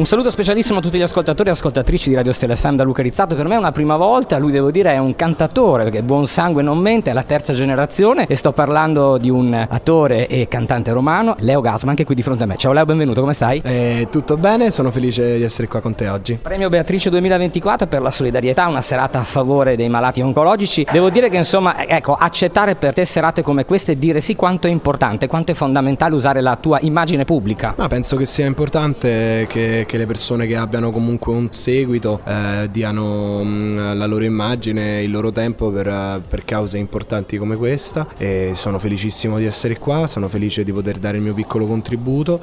Un saluto specialissimo a tutti gli ascoltatori e ascoltatrici di Radio Stella FM da Luca Rizzato. Per me è una prima volta, lui devo dire è un cantatore perché buon sangue non mente, è la terza generazione e sto parlando di un attore e cantante romano, Leo Gasman, anche qui di fronte a me. Ciao Leo, benvenuto, come stai? Tutto bene, sono felice di essere qua con te oggi. Premio Beatrice 2024 per la solidarietà, una serata a favore dei malati oncologici. Devo dire che insomma, ecco, accettare per te serate come queste e dire sì quanto è importante, quanto è fondamentale usare la tua immagine pubblica. Ma penso che sia importante che le persone che abbiano comunque un seguito diano la loro immagine, il loro tempo per cause importanti come questa, e sono felicissimo di essere qua, sono felice di poter dare il mio piccolo contributo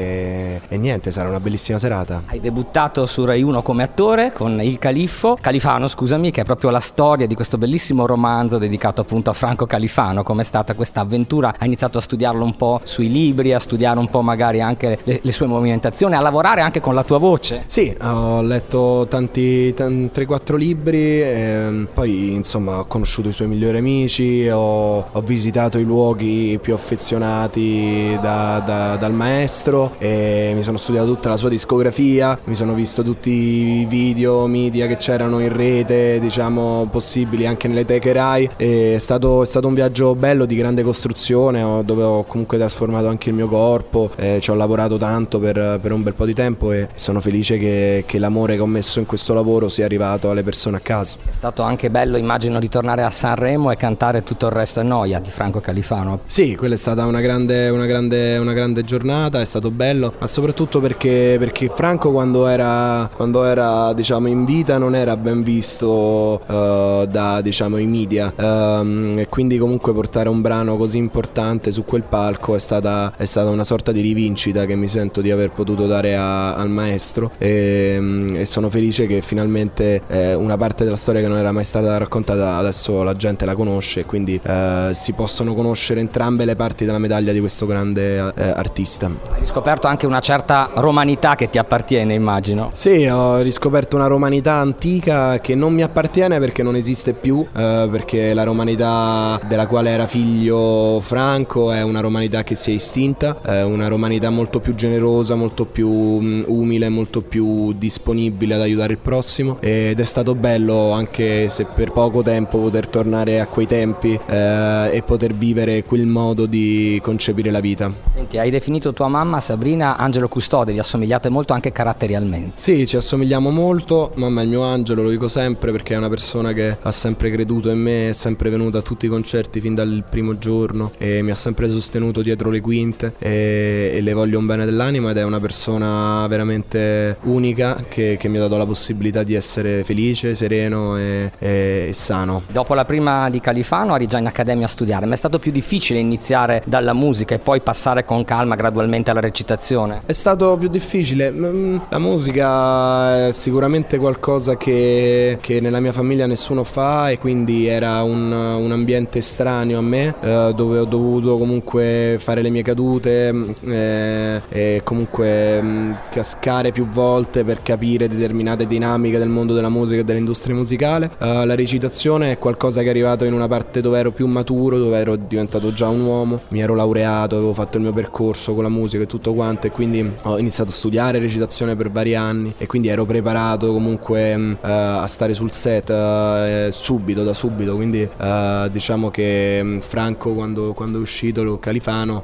e niente, sarà una bellissima serata. Hai debuttato su Rai 1 come attore con Il Califano, scusami, che è proprio la storia di questo bellissimo romanzo dedicato appunto a Franco Califano. Com'è stata questa avventura? Hai iniziato a studiarlo un po' sui libri, a studiare un po' magari anche le sue movimentazioni, a lavorare anche con la tua voce? Sì, ho letto tanti 3-4 libri, poi insomma ho conosciuto i suoi migliori amici, ho visitato i luoghi più affezionati dal maestro e mi sono studiato tutta la sua discografia, mi sono visto tutti i video media che c'erano in rete, diciamo possibili anche nelle teche Rai, e è stato un viaggio bello di grande costruzione, dove ho comunque trasformato anche il mio corpo, ci ho lavorato tanto per un bel po' di tempo e sono felice che l'amore che ho messo in questo lavoro sia arrivato alle persone a casa. È stato anche bello, immagino, ritornare a Sanremo e cantare Tutto il resto è noia di Franco Califano. Sì, quella è stata una grande giornata, è stato bello, ma soprattutto perché Franco quando era diciamo in vita non era ben visto da diciamo i media, e quindi comunque portare un brano così importante su quel palco è stata una sorta di rivincita che mi sento di aver potuto dare al maestro, e sono felice che finalmente una parte della storia che non era mai stata raccontata adesso la gente la conosce, e quindi si possono conoscere entrambe le parti della medaglia di questo grande artista. Hai riscoperto anche una certa romanità che ti appartiene, immagino. Sì, ho riscoperto una romanità antica che non mi appartiene perché non esiste più, perché la romanità della quale era figlio Franco è una romanità che si è estinta, è una romanità molto più generosa, molto più umile, molto più disponibile ad aiutare il prossimo, ed è stato bello, anche se per poco tempo, poter tornare a quei tempi e poter vivere quel modo di concepire la vita. Senti, hai definito tua mamma Sabrina angelo custode, vi assomigliate molto anche caratterialmente. Sì, ci assomigliamo molto, mamma è il mio angelo, lo dico sempre perché è una persona che ha sempre creduto in me, è sempre venuta a tutti i concerti fin dal primo giorno e mi ha sempre sostenuto dietro le quinte, e le voglio un bene dell'anima, ed è una persona veramente unica che mi ha dato la possibilità di essere felice, sereno e sano. Dopo la prima di Califano eri già in accademia a studiare, ma è stato più difficile iniziare dalla musica e poi passare con calma gradualmente alla recitazione? È stato più difficile, la musica è sicuramente qualcosa che nella mia famiglia nessuno fa, e quindi era un ambiente estraneo a me, dove ho dovuto comunque fare le mie cadute e comunque cascare più volte per capire determinate dinamiche del mondo della musica e dell'industria musicale. La recitazione è qualcosa che è arrivato in una parte dove ero più maturo, dove ero diventato già un uomo, mi ero laureato, avevo fatto il mio percorso con la musica e tutto quanto, e quindi ho iniziato a studiare recitazione per vari anni, e quindi ero preparato comunque a stare sul set da subito, quindi diciamo che Franco quando è uscito Califano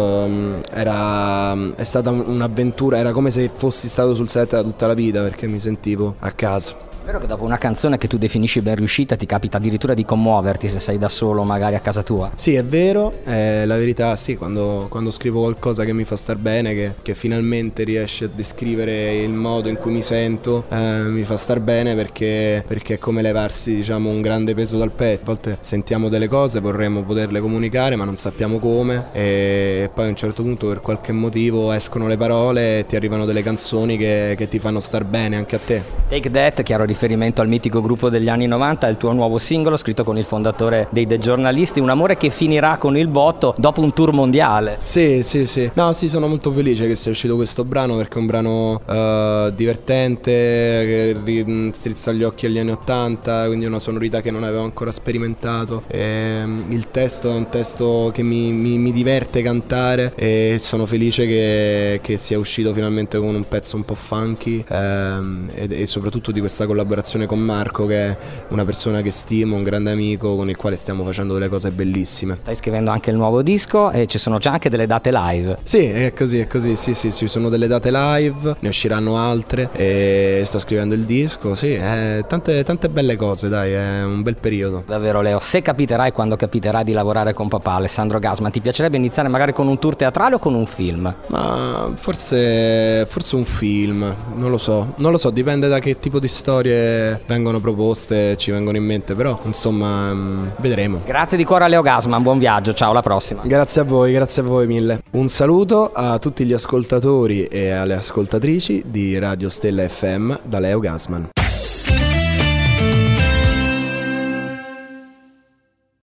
è stata un'avventura, era come se fossi stato sul set da tutta la vita, perché mi sentivo a casa. È vero che dopo una canzone che tu definisci ben riuscita ti capita addirittura di commuoverti se sei da solo magari a casa tua? Sì, è vero, la verità sì, quando scrivo qualcosa che mi fa star bene, che finalmente riesce a descrivere il modo in cui mi sento, mi fa star bene perché è come levarsi diciamo un grande peso dal petto. A volte sentiamo delle cose, vorremmo poterle comunicare ma non sappiamo come, e poi a un certo punto per qualche motivo escono le parole e ti arrivano delle canzoni che ti fanno star bene anche a te. Take That, chiaro riferimento al mitico gruppo degli anni 90, il tuo nuovo singolo scritto con il fondatore dei The Giornalisti, un amore che finirà con il botto dopo un tour mondiale. Sì. No, sì, sono molto felice che sia uscito questo brano, perché è un brano divertente, che strizza gli occhi agli anni 80, quindi una sonorità che non avevo ancora sperimentato. Il testo è un testo che mi diverte cantare, e sono felice che sia uscito finalmente con un pezzo un po' funky, e soprattutto di questa collaborazione con Marco, che è una persona che stimo, un grande amico con il quale stiamo facendo delle cose bellissime. Stai scrivendo anche il nuovo disco e ci sono già anche delle date live. Sì, è così, sì, ci sono delle date live, ne usciranno altre, e sto scrivendo il disco, sì, tante belle cose, dai, è un bel periodo. Davvero Leo, se capiterai quando capiterai di lavorare con papà Alessandro Gasman, ti piacerebbe iniziare magari con un tour teatrale o con un film? Ma forse un film, non lo so, dipende da che tipo di storie vengono proposte, ci vengono in mente, però insomma vedremo. Grazie di cuore a Leo Gasman, buon viaggio, ciao, alla prossima. Grazie a voi mille. Un saluto a tutti gli ascoltatori e alle ascoltatrici di Radio Stella FM da Leo Gasman.